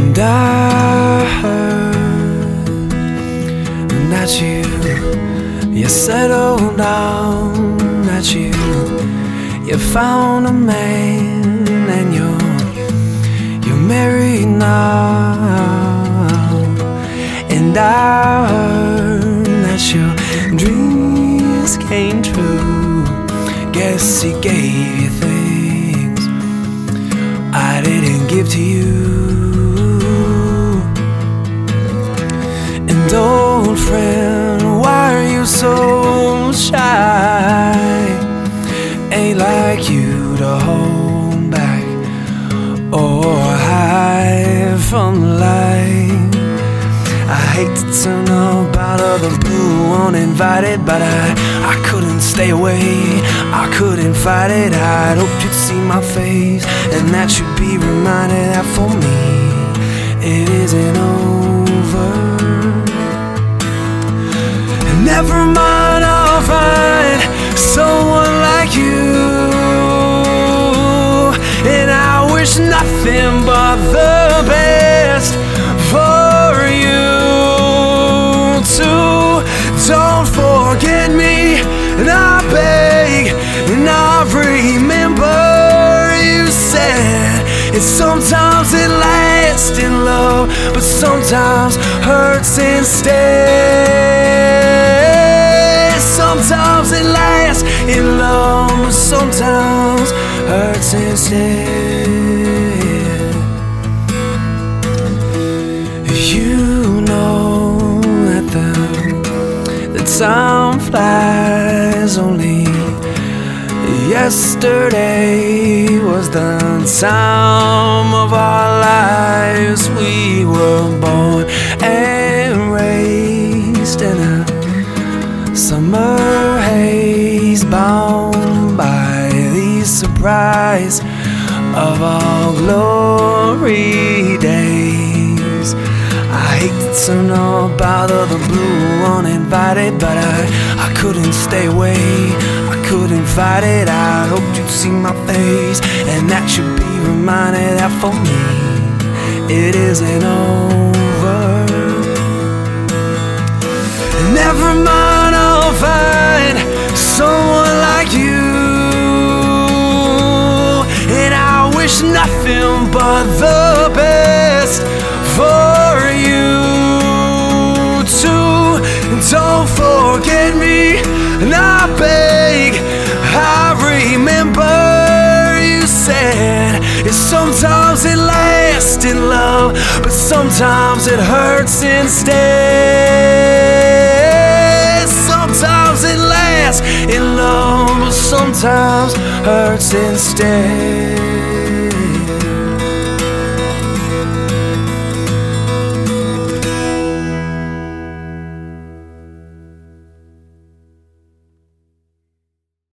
And I heard that you settled down, that you found a man, and you're married now. And I heard that your dreams came true. Guess he gave you things I didn't give to you. And old friend, why are you so shy? Ain't like you to hold back or hide from the light. I hate to turn up out of the blue uninvited, but I couldn't stay away, I couldn't fight it. I'd hoped you'd see my face, and that you'd be reminded that for me it isn't over. And never mind, I'll find someone like you, and I wish nothing but the best for you too. Don't forget me, and I beg, and I remember you said it sometimes it lasts in love, but sometimes hurts instead. Sometimes it lasts in love, but sometimes hurts instead. You know that the time flies. Only yesterday was the time of our lives. We were born and raised in a summer haze, bound by the surprise of our glory days. I hate to turn up out of the blue uninvited, but I couldn't stay away, I couldn't fight it. I hoped you'd see my face, and that you'd be reminded that for me it isn't over. Never mind, I'll find someone like you, and I wish nothing but the best for you too. Don't forget me, and I beg, I remember you said it sometimes it lasts in love, but sometimes it hurts instead. Sometimes it lasts in love, but sometimes hurts instead.